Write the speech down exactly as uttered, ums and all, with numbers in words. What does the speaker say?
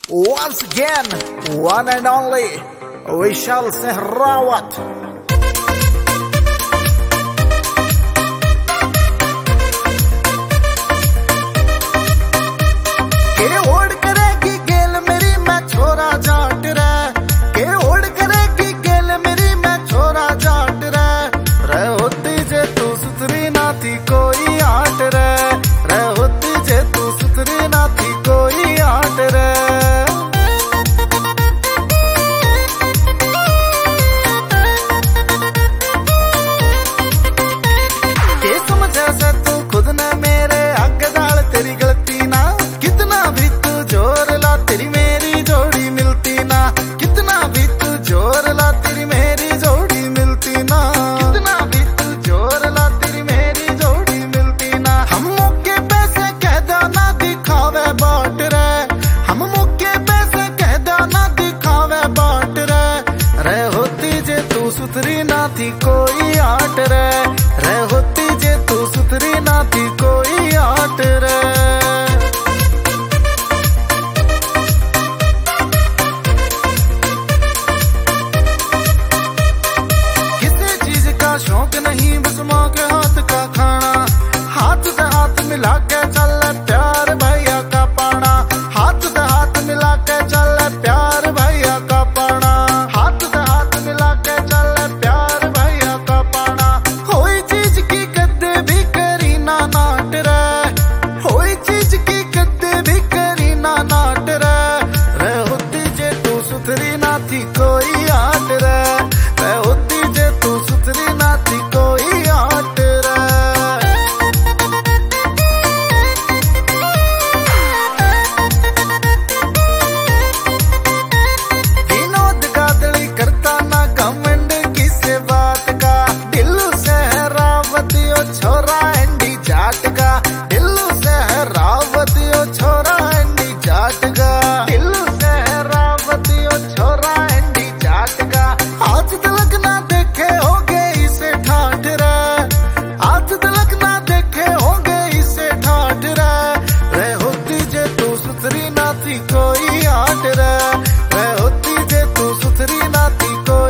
Once again, one and only, Vishal Sehrawat. कोई आट रे रे होती जे तू सुतरी ना थी कोई आट रे के समझे से तू खुद ने मेरे आगे डाल तेरी गलती ना कितना भी तू जोर ला तेरी मेरी जोड़ी मिलती ना कितना भी तू जोर ला तेरी मेरी जोड़ी मिलती ना कितना भी तू जोर ला तेरी मेरी जोड़ी मिलती ना हम मौके पैसे कह दो ना दिखावे बाट रे हम मौके पैसे कह दो ना दिखावे बाट रे रे होती जे तू सुथरी ना थी कोई आट रे रे होती जे तू सुथरी ना थी कोई आट रे शौक नहीं बस माँ के हाथ का खाना हाथ से हाथ मिला के चल प्यार भैया का पाना हाथ से हाथ मिला के चल प्यार भैया का पाना हाथ से हाथ मिला के चल प्यार भैया का पाना कोई चीज की कद्दे भी करी ना नाट रे कोई चीज की कद्दे भी करी ना नाट रे रे होती जे तू सुथरी ना थी कोई आट रे रे होती जे तू सुथरी ना थी कोई आट रे विनोद गादड़ी करता ना घमंड किसे बात का दिल्लू से है रावतियो छोरा एंडी जाट का दिल्लू से है रावतियो छोरा एंडी जाट का दिल्लू से है रावतियो छोरा एंडी जाट का आज तलक ना देखे होगे इसे ठाठ रे आज तलक ना देखे होगे इसे ठाठ रे रे होती जे तू सुथरी ना थी कोई आट रे रे होती जे तू सुथरी ना थी कोई